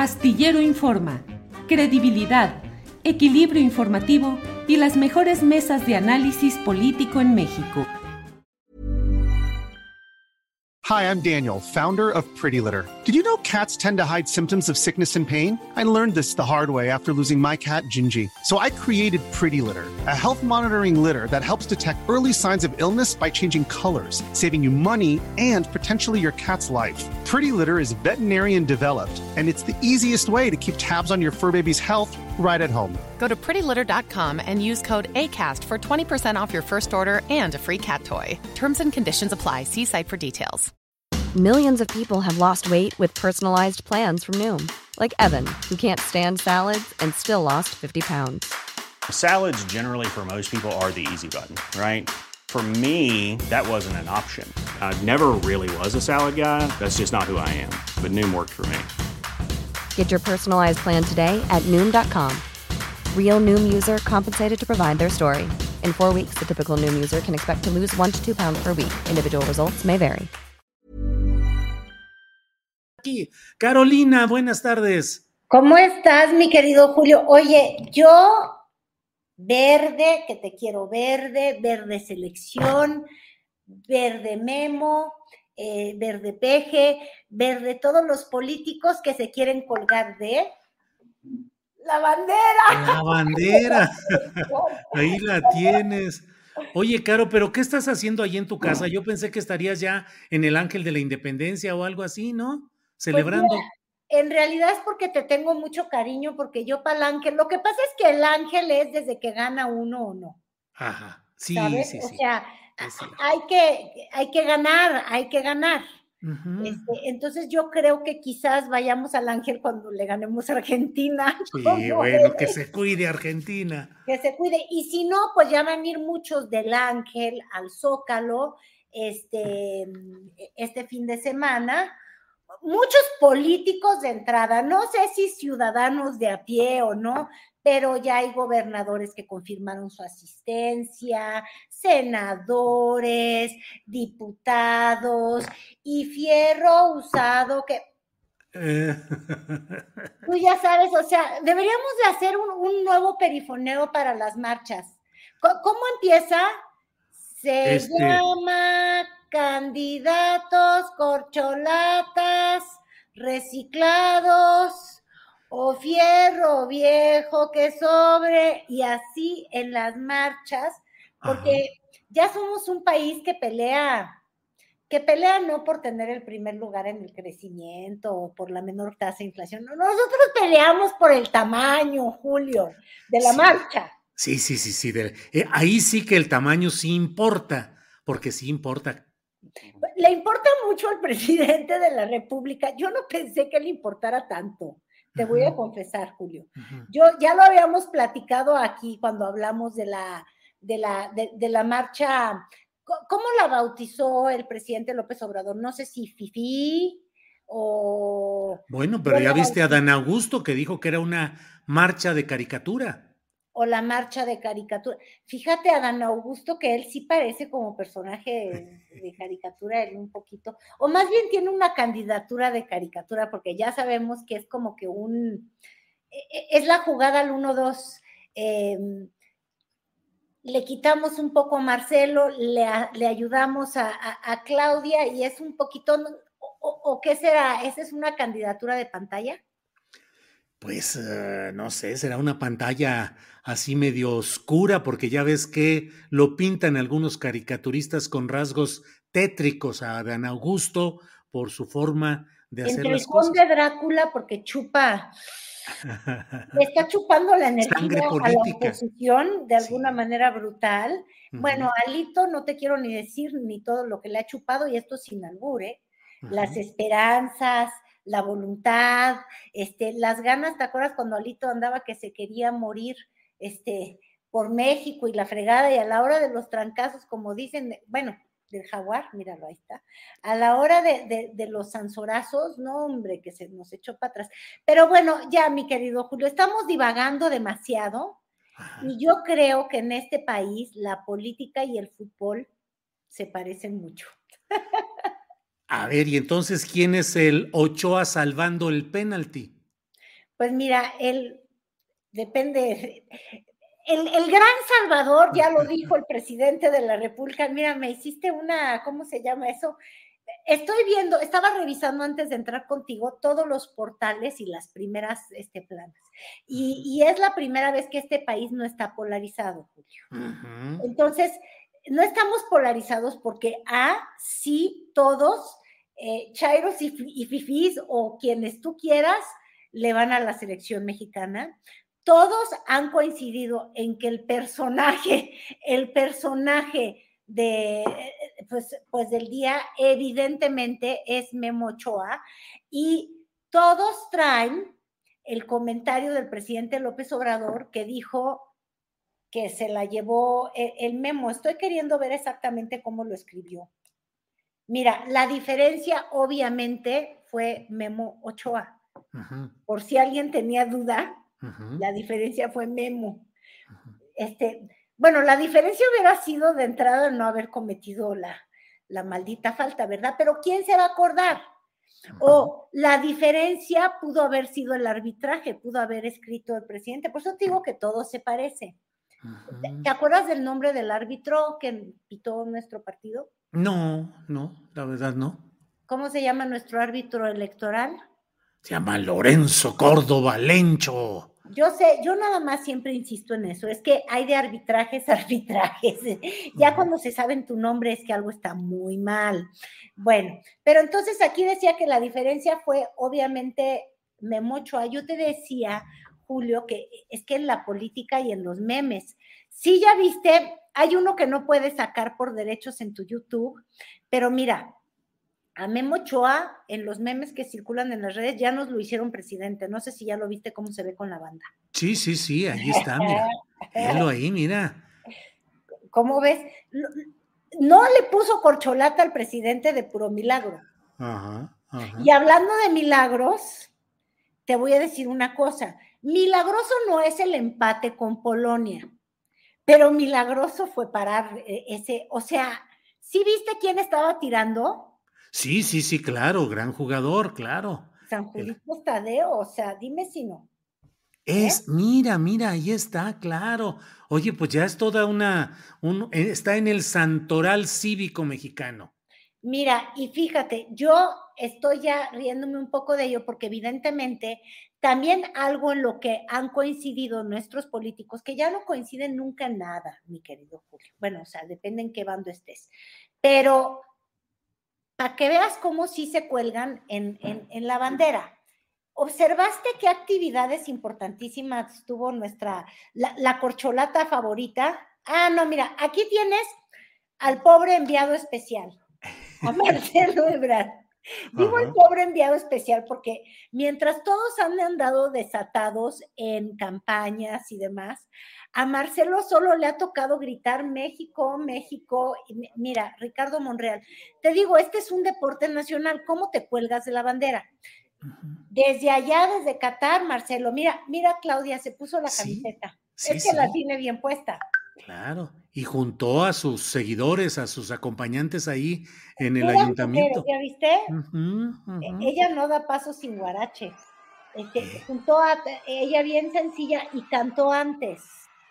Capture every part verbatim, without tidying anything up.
Astillero Informa, credibilidad, equilibrio informativo y las mejores mesas de análisis político en México. Hi, I'm Daniel, founder of Pretty Litter. Did you know cats tend to hide symptoms of sickness and pain? I learned this the hard way after losing my cat, Gingy. So I created Pretty Litter, a health monitoring litter that helps detect early signs of illness by changing colors, saving you money and potentially your cat's life. Pretty Litter is veterinarian developed, and it's the easiest way to keep tabs on your fur baby's health right at home. Go to pretty litter dot com and use code ACAST for twenty percent off your first order and a free cat toy. Terms and conditions apply. See site for details. Millions of people have lost weight with personalized plans from Noom. Like Evan, who can't stand salads and still lost fifty pounds. Salads generally for most people are the easy button, right? For me, that wasn't an option. I never really was a salad guy. That's just not who I am. But Noom worked for me. Get your personalized plan today at Noom dot com. Real Noom user compensated to provide their story. In four weeks, the typical Noom user can expect to lose one to two pounds per week. Individual results may vary. Aquí. Carolina, buenas tardes. ¿Cómo estás, mi querido Julio? Oye, yo, verde, que te quiero verde, verde selección, verde Memo, eh, verde Peje, verde todos los políticos que se quieren colgar de la bandera. La bandera. Ahí la tienes. Oye, Caro, ¿pero qué estás haciendo ahí en tu casa? Yo pensé que estarías ya en el Ángel de la Independencia o algo así, ¿no? Celebrando. Pues mira, en realidad es porque te tengo mucho cariño, porque yo para el Ángel, lo que pasa es que el Ángel es desde que gana uno o no. Ajá, sí, ¿sabes? sí, O sí. sea, Es cierto. hay que, hay que ganar, hay que ganar. Ujú. Este, entonces yo creo que quizás vayamos al Ángel cuando le ganemos a Argentina. Sí, ¿Cómo bueno, ves? que se cuide Argentina. Que se cuide. Y si no, pues ya van a ir muchos del Ángel al Zócalo este, este fin de semana. Muchos políticos de entrada, no sé si ciudadanos de a pie o no, pero ya hay gobernadores que confirmaron su asistencia, senadores, diputados y fierro usado que Eh, tú ya sabes, o sea, deberíamos de hacer un, un nuevo perifoneo para las marchas. ¿Cómo, cómo empieza? Se Este. llama candidatos, corcholatas, reciclados, o fierro viejo que sobre, y así en las marchas, porque Ajá. ya somos un país que pelea, que pelea no por tener el primer lugar en el crecimiento o por la menor tasa de inflación, no, nosotros peleamos por el tamaño, Julio, de la Sí. marcha. Sí, sí, sí, sí. de- eh, ahí sí que el tamaño sí importa, porque sí importa. Le importa mucho al presidente de la República. Yo no pensé que le importara tanto, te voy a Ujú, confesar, Julio. ujú. Yo ya lo habíamos platicado aquí cuando hablamos de la, de la, de, de la marcha. Co- ¿Cómo la bautizó el presidente López Obrador? No sé si Fifi o... Bueno, pero yo ya la viste a bauticé, Dan Augusto que dijo que era una marcha de caricatura. o la marcha de caricatura. Fíjate, Adán Augusto, que él sí parece como personaje de caricatura, él un poquito, o más bien tiene una candidatura de caricatura, porque ya sabemos que es como que un, es la jugada al uno dos, eh, le quitamos un poco a Marcelo, le, le ayudamos a, a, a, Claudia, y es un poquito, o, o, o ¿qué será? ¿Esa es una candidatura de pantalla? Pues eh, no sé, será una pantalla así medio oscura, porque ya ves que lo pintan algunos caricaturistas con rasgos tétricos a Dan Augusto por su forma de hacer Entre el las cosas. conde Drácula, porque chupa, le está chupando la energía Sangre a la política. oposición de alguna Sí. manera brutal. Ujú, Bueno, Alito no te quiero ni decir ni todo lo que le ha chupado, y esto sin albur, ¿eh? Las ujú. esperanzas, la voluntad, este, las ganas. ¿Te acuerdas cuando Alito andaba que se quería morir este, por México y la fregada, y a la hora de los trancazos, como dicen, bueno, del jaguar, míralo, ahí está, a la hora de, de, de los zanzorazos, no, hombre, que se nos echó para atrás. Pero bueno, ya, mi querido Julio, estamos divagando demasiado, Ajá. y yo creo que en este país la política y el fútbol se parecen mucho. A ver, y entonces, ¿quién es el Ochoa salvando el penalti? Pues mira, él depende. El, el gran Salvador, ya lo dijo el presidente de la República. Mira, me hiciste una, ¿cómo se llama eso? Estoy viendo, estaba revisando antes de entrar contigo todos los portales y las primeras este, planas. Y, y es la primera vez que este país no está polarizado, Julio. Uh-huh. Entonces, no estamos polarizados porque A, sí, todos, eh, chairos y, y fifís o quienes tú quieras, le van a la selección mexicana. Todos han coincidido en que el personaje, el personaje de, pues, pues del día evidentemente es Memo Ochoa, y todos traen el comentario del presidente López Obrador que dijo que se la llevó el, el Memo. Estoy queriendo ver exactamente cómo lo escribió. Mira, la diferencia obviamente fue Memo Ochoa. Uh-huh. Por si alguien tenía duda, uh-huh. La diferencia fue Memo. Uh-huh. Este, bueno, la diferencia hubiera sido de entrada no haber cometido la, la maldita falta, ¿verdad? Pero ¿quién se va a acordar? Uh-huh. O la diferencia pudo haber sido el arbitraje, pudo haber escrito el presidente. Por eso te digo que todo se parece. Uh-huh. ¿Te acuerdas del nombre del árbitro que pitó nuestro partido? No, no, la verdad no. ¿Cómo se llama nuestro árbitro electoral? Se llama Lorenzo Córdoba Lencho. Yo sé, yo nada más siempre insisto en eso, es que hay de arbitrajes a arbitrajes. Ya uh-huh. Cuando se sabe tu nombre es que algo está muy mal. Bueno, pero entonces aquí decía que la diferencia fue obviamente Memo Ochoa. Yo te decía, Julio, que es que en la política y en los memes, sí ya viste, hay uno que no puedes sacar por derechos en tu YouTube, pero mira, a Memo Ochoa, en los memes que circulan en las redes, ya nos lo hicieron presidente. No sé si ya lo viste cómo se ve con la banda. Sí, sí, sí, ahí está, mira. Velo ahí, mira. ¿Cómo ves? No le puso corcholata al presidente de puro milagro. Ajá, ajá. Y hablando de milagros, te voy a decir una cosa. Milagroso no es el empate con Polonia, pero milagroso fue parar ese, o sea, ¿sí viste quién estaba tirando? Sí, sí, sí, claro, gran jugador, claro. San Julito Tadeo, o sea, dime si no. Es, ¿Eh? mira, mira, ahí está, claro. Oye, pues ya es toda una, un, está en el santoral cívico mexicano. Mira, y fíjate, yo estoy ya riéndome un poco de ello porque evidentemente también algo en lo que han coincidido nuestros políticos, que ya no coinciden nunca en nada, mi querido Julio. Bueno, o sea, depende en qué bando estés. Pero para que veas cómo sí se cuelgan en, en, en la bandera. ¿Observaste qué actividades importantísimas tuvo nuestra, la, la corcholata favorita? Ah, no, mira, aquí tienes al pobre enviado especial, a Marcelo Ebrard. Digo el pobre enviado especial porque mientras todos han andado desatados en campañas y demás, a Marcelo solo le ha tocado gritar México, México. Y mira, Ricardo Monreal, te digo, este es un deporte nacional, ¿cómo te cuelgas de la bandera? Uh-huh. Desde allá, desde Qatar, Marcelo, mira, mira Claudia, se puso la sí, camiseta, sí, es que sí. La tiene bien puesta. Claro, y juntó a sus seguidores, a sus acompañantes ahí en el Mira, ayuntamiento. ¿ya viste? Uh-huh, uh-huh. Ella no da paso sin guarache. Este, juntó a ella bien sencilla y cantó antes.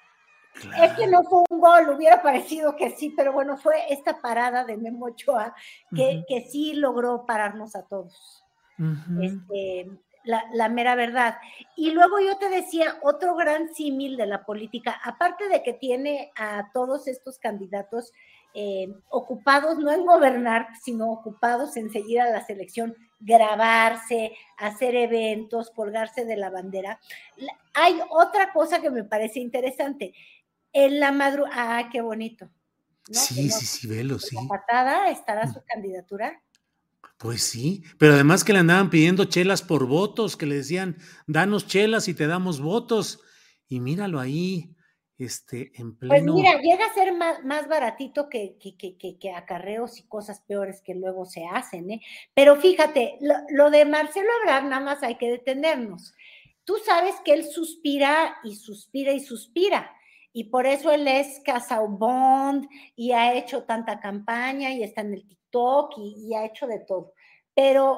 Claro. Es que no fue un gol, hubiera parecido que sí, pero bueno, fue esta parada de Memo Ochoa que, uh-huh. que sí logró pararnos a todos. Uh-huh. Este, la, la mera verdad. Y luego yo te decía, otro gran símil de la política, aparte de que tiene a todos estos candidatos eh, ocupados, no en gobernar, sino ocupados en seguir a la selección, grabarse, hacer eventos, colgarse de la bandera. Hay otra cosa que me parece interesante. En la madrugada, ah, qué bonito. ¿No? Sí, no, sí, sí, velo, sí. La patada estará su candidatura. Pues sí, pero además que le andaban pidiendo chelas por votos, que le decían, danos chelas y te damos votos. Y míralo ahí, este, en pleno... Pues mira, llega a ser más, más baratito que, que, que, que, que acarreos y cosas peores que luego se hacen, ¿eh? Pero fíjate, lo, lo de Marcelo Ebrard nada más hay que detenernos. Tú sabes que él suspira y suspira y suspira. Y por eso él es Casaubon y ha hecho tanta campaña y está en el TikTok y, y ha hecho de todo. Pero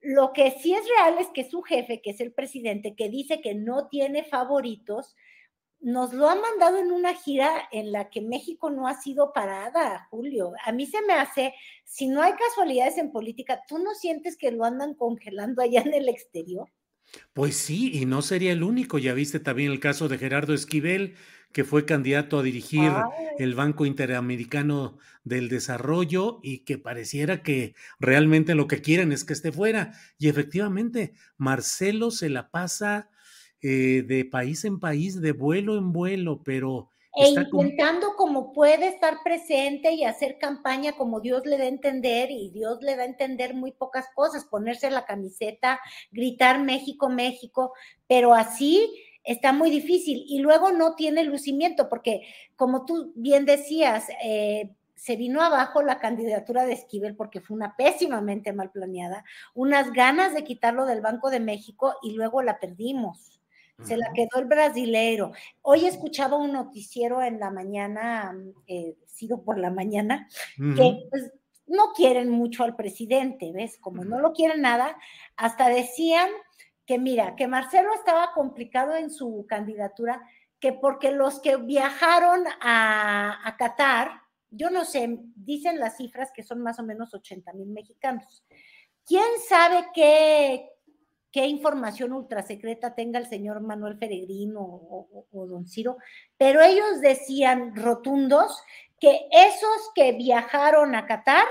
Lo que sí es real es que su jefe, que es el presidente, que dice que no tiene favoritos, nos lo ha mandado en una gira en la que México no ha sido parada, Julio. A mí se me hace, si no hay casualidades en política, ¿tú no sientes que lo andan congelando allá en el exterior? Pues sí, y no sería el único. Ya viste también el caso de Gerardo Esquivel, que fue candidato a dirigir Ay. el Banco Interamericano del Desarrollo y que pareciera que realmente lo que quieren es que esté fuera. Y efectivamente, Marcelo se la pasa eh, de país en país, de vuelo en vuelo, pero E está como... intentando como puede estar presente y hacer campaña como Dios le da a entender, y Dios le da a entender muy pocas cosas, ponerse la camiseta, gritar México, México, pero así está muy difícil. Y luego no tiene lucimiento, porque como tú bien decías, eh, se vino abajo la candidatura de Esquivel porque fue una pésimamente mal planeada, unas ganas de quitarlo del Banco de México y luego la perdimos. Se la quedó el brasilero. Hoy escuchaba un noticiero en la mañana, eh, sido por la mañana, uh-huh. que pues, no quieren mucho al presidente, ¿ves? Como no lo quieren nada, hasta decían que mira, que Marcelo estaba complicado en su candidatura, que porque los que viajaron a, a Qatar, yo no sé, dicen las cifras que son más o menos ochenta mil mexicanos. ¿Quién sabe qué... qué información ultrasecreta tenga el señor Manuel Peregrino o, o, o don Ciro, pero ellos decían rotundos que esos que viajaron a Qatar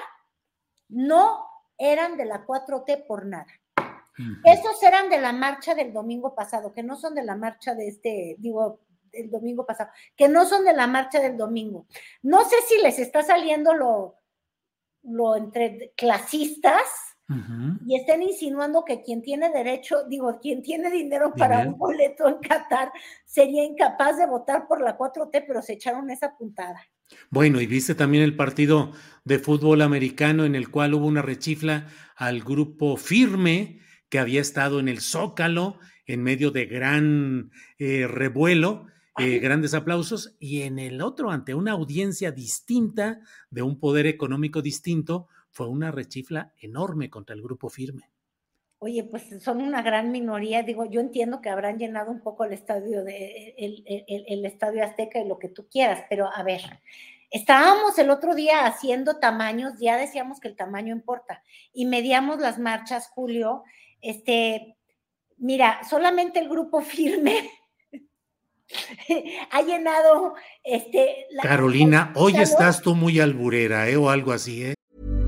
no eran de la cuatro T por nada. Uh-huh. Esos eran de la marcha del domingo pasado, que no son de la marcha de este, digo, del domingo pasado, que no son de la marcha del domingo. No sé si les está saliendo lo, lo entre clasistas, Uh-huh. y estén insinuando que quien tiene derecho, digo, quien tiene dinero para Bien. un boleto en Qatar sería incapaz de votar por la cuatro T, pero se echaron esa puntada. Bueno, y viste también el partido de fútbol americano en el cual hubo una rechifla al grupo Firme, que había estado en el Zócalo en medio de gran eh, revuelo, eh, grandes aplausos, y en el otro, ante una audiencia distinta, de un poder económico distinto, fue una rechifla enorme contra el grupo Firme. Oye, pues son una gran minoría, digo, yo entiendo que habrán llenado un poco el estadio de el, el, el estadio Azteca y lo que tú quieras, pero a ver, estábamos el otro día haciendo tamaños, ya decíamos que el tamaño importa, y medíamos las marchas, Julio, este, mira, solamente el grupo Firme ha llenado este la, Carolina, la, hoy la, estás tú muy alburera, ¿eh? O algo así, ¿eh?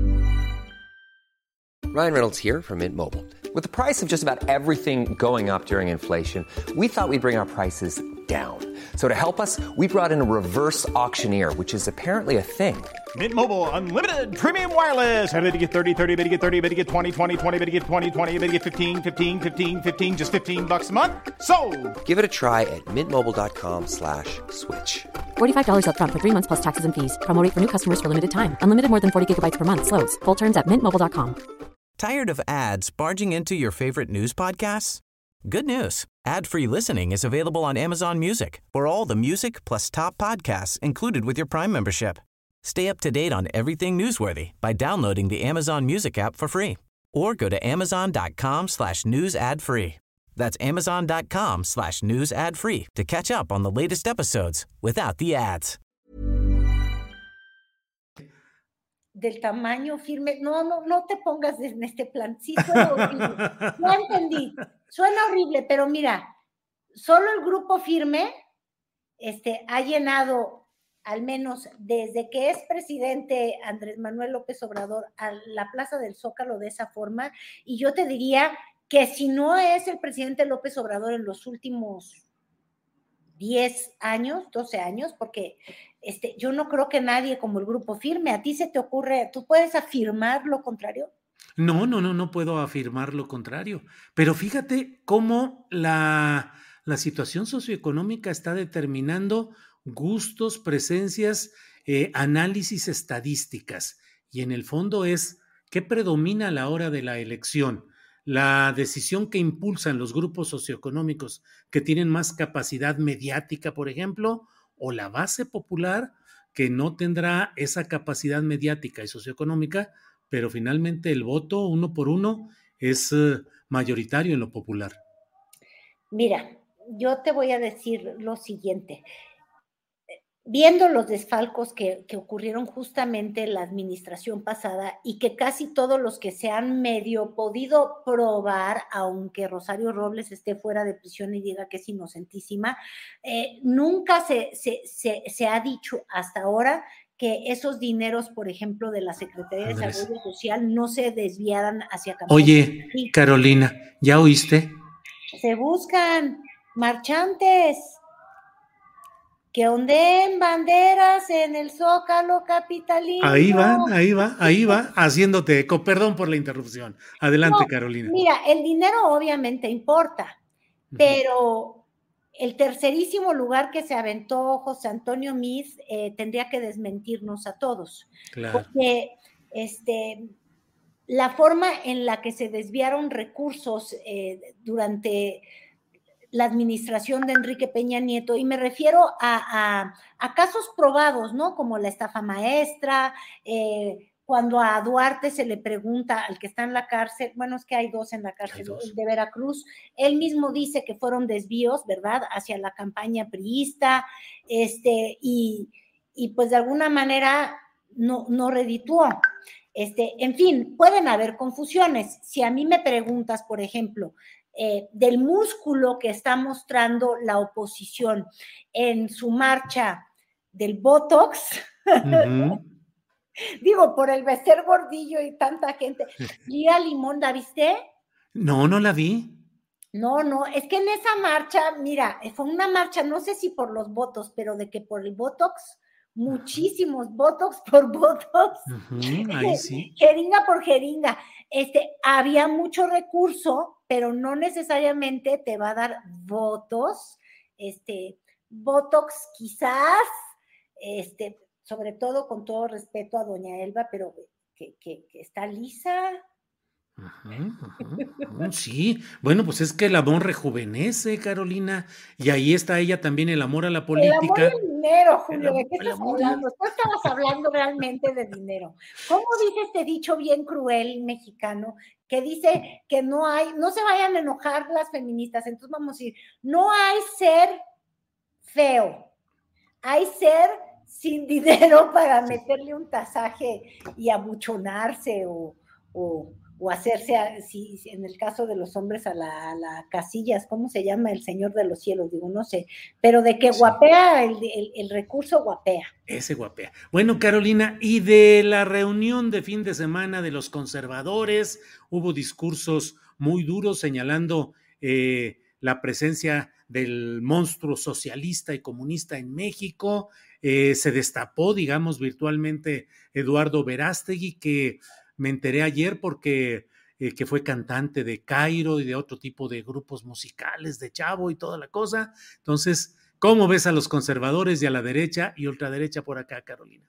Ryan Reynolds here from Mint Mobile. With the price of just about everything going up during inflation, we thought we'd bring our prices down. So to help us, we brought in a reverse auctioneer, which is apparently a thing. Mint Mobile Unlimited Premium Wireless. How to get thirty, thirty, how to get thirty, how to get twenty, twenty, twenty, how to get twenty, twenty, how to get fifteen, fifteen, fifteen, fifteen, just fifteen bucks a month? Sold! Give it a try at mintmobile.com slash switch. forty-five dollars up front for three months plus taxes and fees. Promo rate for new customers for limited time. Unlimited more than forty gigabytes per month. Slows full terms at mint mobile dot com. Tired of ads barging into your favorite news podcasts? Good news. Ad-free listening is available on Amazon Music for all the music plus top podcasts included with your Prime membership. Stay up to date on everything newsworthy by downloading the Amazon Music app for free or go to amazon.com slash news ad free. That's amazon.com slash news ad free to catch up on the latest episodes without the ads. Del tamaño Firme, no, no, no te pongas en este plan, sí suena horrible, no entendí, suena horrible, pero mira, solo el grupo Firme este, ha llenado, al menos desde que es presidente Andrés Manuel López Obrador, a la Plaza del Zócalo de esa forma, y yo te diría que si no es el presidente López Obrador en los últimos diez años, doce años, porque este, yo no creo que nadie como el grupo Firme. ¿A ti se te ocurre, tú puedes afirmar lo contrario? No, no, no, no puedo afirmar lo contrario. Pero fíjate cómo la, la situación socioeconómica está determinando gustos, presencias, eh, análisis estadísticas. Y en el fondo es, ¿qué predomina a la hora de la elección? La decisión que impulsan los grupos socioeconómicos que tienen más capacidad mediática, por ejemplo, o la base popular que no tendrá esa capacidad mediática y socioeconómica, pero finalmente el voto uno por uno es eh, mayoritario en lo popular. Mira, yo te voy a decir lo siguiente. Viendo los desfalcos que, que ocurrieron justamente en la administración pasada y que casi todos los que se han medio podido probar, aunque Rosario Robles esté fuera de prisión y diga que es inocentísima, eh, nunca se, se, se, se ha dicho hasta ahora que esos dineros, por ejemplo, de la Secretaría de Desarrollo Social no se desviaran hacia campañas. Oye, Carolina, ¿ya oíste? Se buscan marchantes que ondeen banderas en el Zócalo capitalino. Ahí va, ahí va, ahí va, haciéndote eco. Perdón por la interrupción. Adelante, no, Carolina. Mira, el dinero obviamente importa, uh-huh. pero el tercerísimo lugar que se aventó José Antonio Meade eh, tendría que desmentirnos a todos. Claro. Porque este, la forma en la que se desviaron recursos eh, durante la administración de Enrique Peña Nieto, y me refiero a, a, a casos probados, ¿no? Como la estafa maestra, eh, cuando a Duarte se le pregunta al que está en la cárcel, bueno, es que hay dos en la cárcel, el de Veracruz, él mismo dice que fueron desvíos, ¿verdad?, hacia la campaña priista, este, y, y pues de alguna manera no, no redituó. Este, en fin, pueden haber confusiones. Si a mí me preguntas, por ejemplo, Eh, del músculo que está mostrando la oposición en su marcha del Botox, uh-huh. digo, por el Bester Gordillo y tanta gente. Lía Limón, ¿la viste? No, no la vi. No, no, es que en esa marcha, mira, fue una marcha, no sé si por los votos, pero de que por el Botox, muchísimos Botox por Botox, uh-huh, ahí sí. jeringa por jeringa. Este, había mucho recurso, pero no necesariamente te va a dar votos, este, Botox quizás, este, sobre todo con todo respeto a doña Elba, pero que, que, que está lisa. Ajá, ajá, sí, bueno, pues es que el amor rejuvenece, Carolina, y ahí está ella también, el amor a la política. El amor y el dinero, Julio, el, ¿de qué estás hablando? Tú estabas hablando realmente de dinero. ¿Cómo dice este dicho bien cruel mexicano que dice que no hay, no se vayan a enojar las feministas? Entonces vamos a decir, no hay ser feo, hay ser sin dinero para meterle un tasaje y abuchonarse o... o o hacerse, a, si, si en el caso de los hombres, a la, a la Casillas, ¿cómo se llama? El Señor de los Cielos, digo, no sé, pero de que guapea, el, el, el recurso guapea. Ese guapea. Bueno, Carolina, y de la reunión de fin de semana de los conservadores, hubo discursos muy duros señalando eh, la presencia del monstruo socialista y comunista en México, eh, se destapó, digamos, virtualmente Eduardo Verástegui, que me enteré ayer porque eh, que fue cantante de Cairo y de otro tipo de grupos musicales, de Chavo y toda la cosa. Entonces, ¿cómo ves a los conservadores y a la derecha y ultraderecha por acá, Carolina?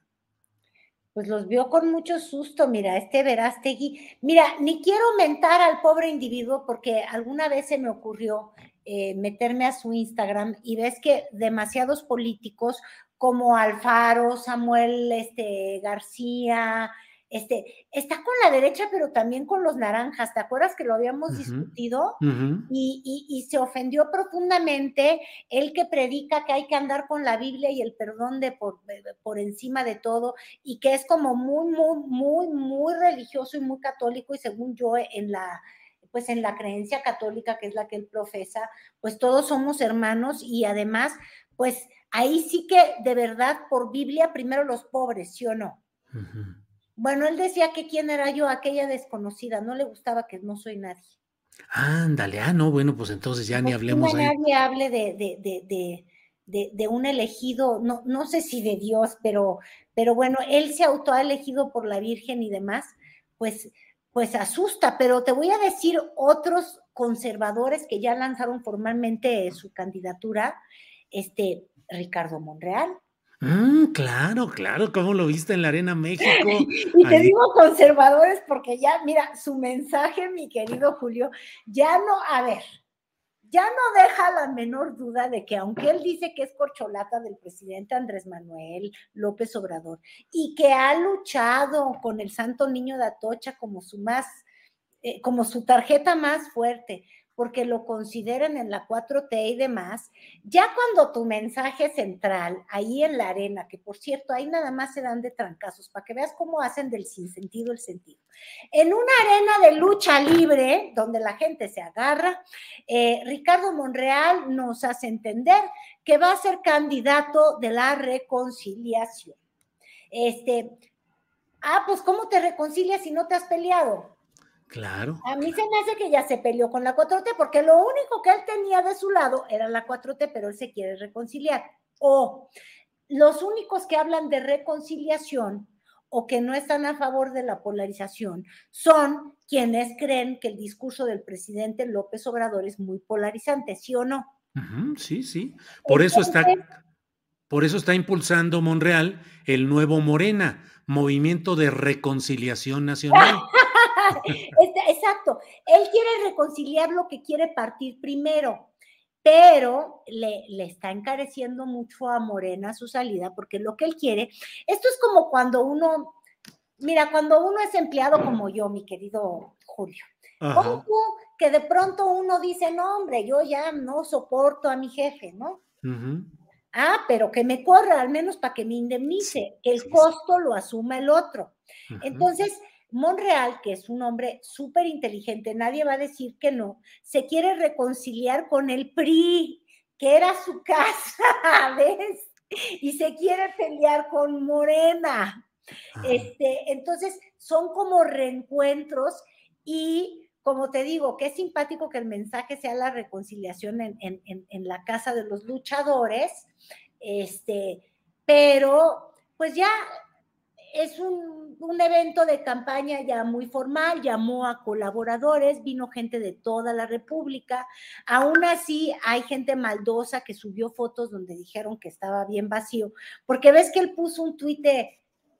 Pues los vio con mucho susto, mira, este Verástegui. Mira, ni quiero mentar al pobre individuo porque alguna vez se me ocurrió eh, meterme a su Instagram y ves que demasiados políticos como Alfaro, Samuel este, García... Este, está con la derecha, pero también con los naranjas. ¿Te acuerdas que lo habíamos uh-huh, discutido? Uh-huh. Y, y, y se ofendió profundamente el que predica que hay que andar con la Biblia y el perdón de por, por encima de todo, y que es como muy, muy, muy, muy religioso y muy católico, y según yo, en la, pues en la creencia católica, que es la que él profesa, pues todos somos hermanos, y además, pues ahí sí que de verdad, por Biblia, primero los pobres, ¿sí o no? Uh-huh. Bueno, él decía que quién era yo, aquella desconocida, no le gustaba que no soy nadie. Ándale, ah, no, bueno, pues entonces ya pues ni hablemos no ahí. Nadie hable de, de, de, de, de, de un elegido, no, no sé si de Dios, pero, pero bueno, él se autoelegido por la Virgen y demás, pues, pues asusta, pero te voy a decir otros conservadores que ya lanzaron formalmente su candidatura, este, Ricardo Monreal. Mm, claro, claro, ¿cómo lo viste en la Arena México? Y te Ahí. digo conservadores porque ya, mira, su mensaje, mi querido Julio, ya no, a ver, ya no deja la menor duda de que aunque él dice que es corcholata del presidente Andrés Manuel López Obrador y que ha luchado con el Santo Niño de Atocha como su más eh, como su tarjeta más fuerte, porque lo consideran en la cuatro T y demás, ya cuando tu mensaje central, ahí en la arena, que por cierto, ahí nada más se dan de trancazos, para que veas cómo hacen del sinsentido el sentido. En una arena de lucha libre, donde la gente se agarra, eh, Ricardo Monreal nos hace entender que va a ser candidato de la reconciliación. Este, ah, pues ¿cómo te reconcilias si no te has peleado? Claro. A mí se me hace que ya se peleó con la cuatro T, porque lo único que él tenía de su lado era la cuatro T, pero él se quiere reconciliar. O los únicos que hablan de reconciliación o que no están a favor de la polarización son quienes creen que el discurso del presidente López Obrador es muy polarizante, ¿sí o no? Uh-huh, sí, sí. Por Entonces, eso está, por eso está impulsando Monreal el nuevo Morena, Movimiento de Reconciliación Nacional. Exacto, él quiere reconciliar lo que quiere partir primero, pero le, le está encareciendo mucho a Morena su salida, porque lo que él quiere, esto es como cuando uno, mira, cuando uno es empleado como yo, mi querido Julio, como tú, que de pronto uno dice, no hombre, yo ya no soporto a mi jefe, ¿no? Uh-huh. Ah, pero que me corra, al menos para que me indemnice, que el sí, costo sí. lo asuma el otro. Uh-huh. Entonces, Monreal, que es un hombre súper inteligente, nadie va a decir que no, se quiere reconciliar con el P R I, que era su casa, ¿ves? Y se quiere pelear con Morena. Uh-huh. Este, entonces, son como reencuentros y, como te digo, que es simpático que el mensaje sea la reconciliación en, en, en, en la casa de los luchadores, este, pero pues ya es un, un evento de campaña ya muy formal, llamó a colaboradores, vino gente de toda la República, aún así hay gente maldosa que subió fotos donde dijeron que estaba bien vacío, porque ves que él puso un tuit de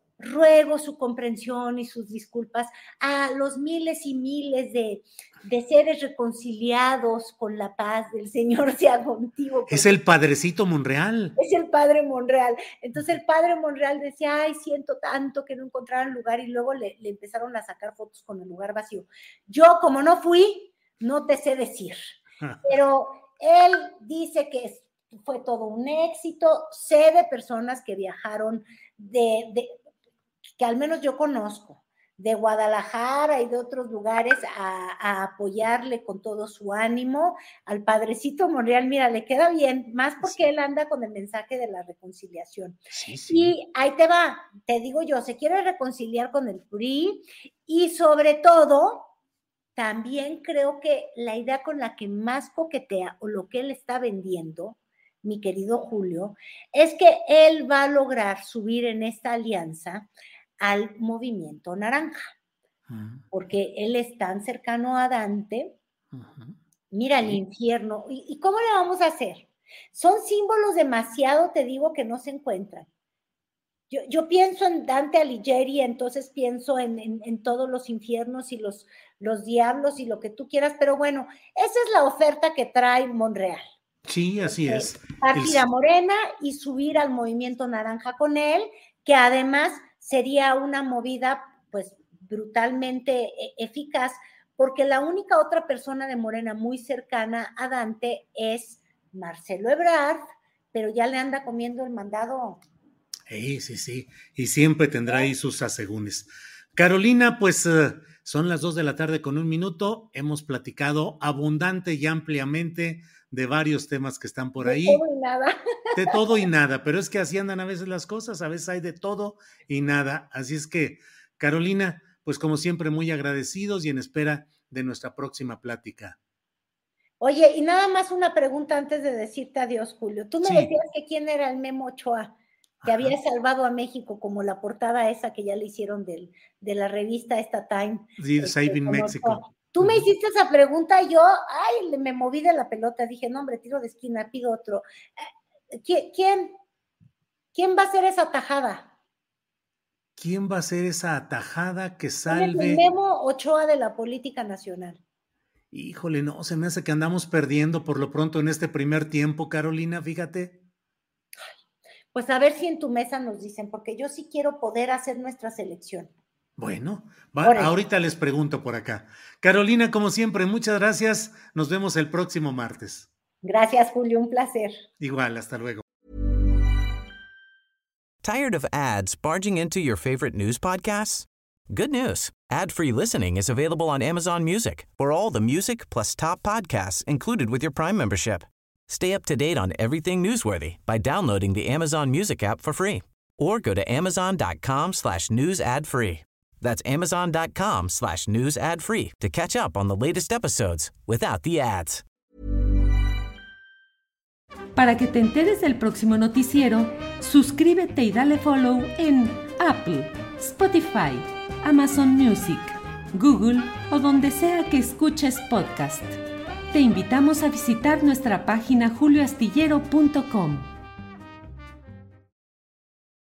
ruego su comprensión y sus disculpas a los miles y miles de, de seres reconciliados con la paz del Señor sea contigo. Es el padrecito Monreal. Es el padre Monreal. Entonces el padre Monreal decía, ay, siento tanto que no encontraron lugar, y luego le, le empezaron a sacar fotos con el lugar vacío. Yo, como no fui, no te sé decir, pero él dice que fue todo un éxito. Sé de personas que viajaron de... de que al menos yo conozco, de Guadalajara y de otros lugares a, a apoyarle con todo su ánimo al padrecito Monreal. Mira, le queda bien, más porque sí. él anda con el mensaje de la reconciliación. Sí, sí. Y ahí te va, te digo yo, se quiere reconciliar con el P R I y sobre todo, también creo que la idea con la que más coquetea o lo que él está vendiendo, mi querido Julio, es que él va a lograr subir en esta alianza al movimiento naranja, uh-huh. porque él es tan cercano a Dante, uh-huh. mira el infierno, ¿Y, ¿y cómo le vamos a hacer? Son símbolos demasiado, te digo, que no se encuentran. Yo, yo pienso en Dante Alighieri, entonces pienso en, en, en todos los infiernos y los, los diablos y lo que tú quieras, pero bueno, esa es la oferta que trae Monreal. Sí, así eh, es. Partir a Morena y subir al movimiento naranja con él, que además sería una movida pues brutalmente eficaz, porque la única otra persona de Morena muy cercana a Dante es Marcelo Ebrard, pero ya le anda comiendo el mandado. Sí, sí, sí, y siempre tendrá ahí sus asegúnes. Carolina, pues uh, son las dos de la tarde con un minuto, hemos platicado abundante y ampliamente de varios temas que están por ahí. De todo y nada. De todo y nada, pero es que así andan a veces las cosas, a veces hay de todo y nada. Así es que, Carolina, pues como siempre muy agradecidos y en espera de nuestra próxima plática. Oye, y nada más una pregunta antes de decirte adiós, Julio. Tú me sí. decías que quién era el Memo Ochoa, que Ajá. había salvado a México, como la portada esa que ya le hicieron del, de la revista esta Time. Sí, este, Saving Mexico. Tú me hiciste esa pregunta y yo, ay, me moví de la pelota, dije, no, hombre, tiro de esquina, pido otro. ¿Quién, quién, quién va a hacer esa tajada? ¿Quién va a hacer esa atajada que salve? El Memo Ochoa de la política nacional. Híjole, no, se me hace que andamos perdiendo por lo pronto en este primer tiempo, Carolina, fíjate. Pues a ver si en tu mesa nos dicen, porque yo sí quiero poder hacer nuestra selección. Bueno, va, ahorita les pregunto por acá. Carolina, como siempre, muchas gracias. Nos vemos el próximo martes. Gracias, Julio, un placer. Igual, hasta luego. Tired of ads barging into your favorite news podcasts? Good news. Ad-free listening is available on Amazon Music for all the music plus top podcasts included with your Prime membership. Stay up to date on everything newsworthy by downloading the Amazon Music app for free or go to amazon.com slash news ad free. That's amazon.com slash news ad free to catch up on the latest episodes without the ads. Para que te enteres del próximo noticiero, suscríbete y dale follow en Apple, Spotify, Amazon Music, Google o donde sea que escuches podcast. Te invitamos a visitar nuestra página julio astillero punto com.